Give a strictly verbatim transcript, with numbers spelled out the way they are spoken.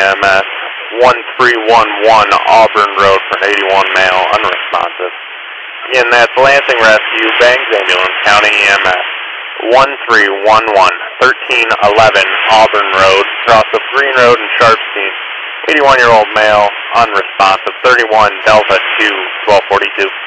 M S, one three one one Auburn Road for an eighty-one male, unresponsive. Again, that's Lansing Rescue, Bangs Ambulance, County E M S, one three one one, thirteen eleven Auburn Road, cross of Green Road and Sharpstein. eighty-one-year-old male, unresponsive, thirty-one Delta two, twelve forty-two.